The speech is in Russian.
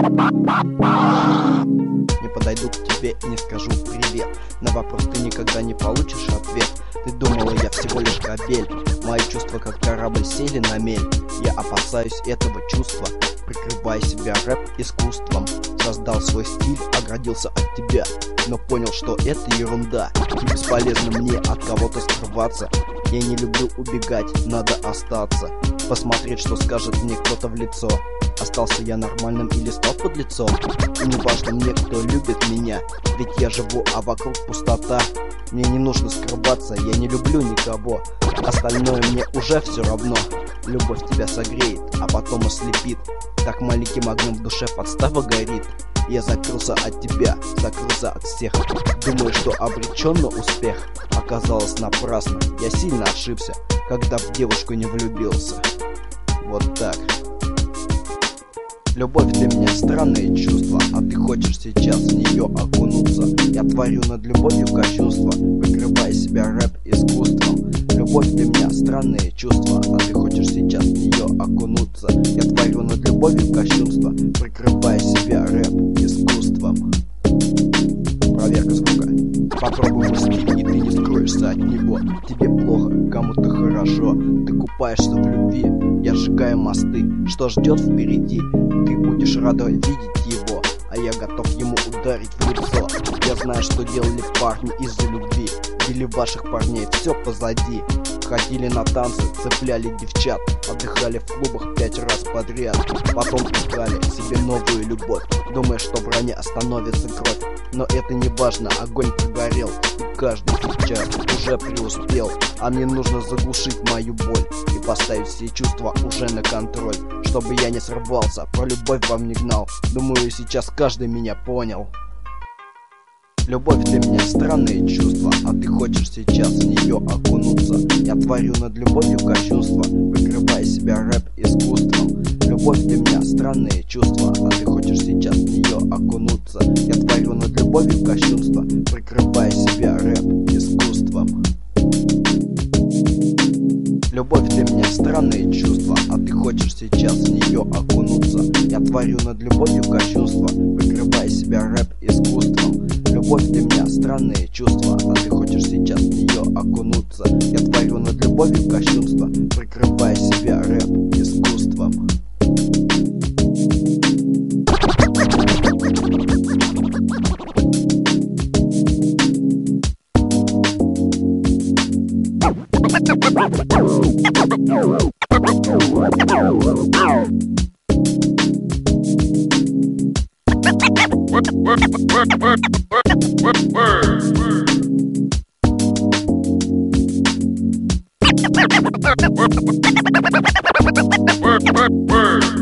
Не подойду к тебе и не скажу привет. На вопрос ты никогда не получишь ответ. Ты думала, я всего лишь кабель. Мои чувства как корабль сели на мель. Я опасаюсь этого чувства, прикрывая себя рэп-искусством. Создал свой стиль, оградился от тебя, но понял, что это ерунда. И бесполезно мне от кого-то скрываться. Я не люблю убегать, надо остаться. Посмотреть, что скажет мне кто-то в лицо. Остался я нормальным или стал подлецом? И не важно мне, кто любит меня, ведь я живу, а вокруг пустота. Мне не нужно скрываться, я не люблю никого. Остальное мне уже все равно. Любовь тебя согреет, а потом ослепит. Так маленьким огнем в душе подстава горит. Я закрылся от тебя, закрылся от всех. Думаю, что обречен на успех. Оказалось напрасно, я сильно ошибся, когда в девушку не влюбился. Вот так. Любовь для меня странное чувство, а ты хочешь сейчас в нее окунуться. Я творю над любовью кощунство, прикрывая себя рэп-искусством. Любовь для меня странное чувство, а ты хочешь сейчас в нее окунуться. Я творю над любовью кощунство, прикрывая себя рэп-искусством. Проверка звука. Попробуй мысли, и ты не скроешься от него. Тебе плохо, кому-то хорошо. Ты купаешься в любви, я сжигаю мосты. Что ждет впереди? Ты будешь рада видеть его, а я готов ему ударить в лицо. Я знаю, что делали парни из-за любви. Били ваших парней, все позади. Ходили на танцы, цепляли девчат, отдыхали в клубах 5 раз подряд. Потом искали себе новую любовь, думая, что в ране остановится кровь. Но это не важно, огонь прогорел, и каждый сейчас уже преуспел. А мне нужно заглушить мою боль и поставить все чувства уже на контроль, чтобы я не сорвался, про любовь вам не гнал. Думаю, сейчас каждый меня понял. Любовь для меня странное чувство, а ты хочешь сейчас в нее окунуться. Я творю над любовью кощунство, прикрывая себя рэп-искусством. Любовь для меня странное чувство, а ты хочешь сейчас в нее окунуться. Я творю над любовью кощунство, прикрывая себя рэп-искусством. Любовь для меня странное чувство, а ты хочешь сейчас в нее окунуться. Я творю над любовью кощунство, прикрывая себя рэп-искусством. Любовь для меня странное чувство, а ты хочешь сейчас в нее окунуться. Я творю над любовью кощунство, прикрывая себя рэп-искусством. Word.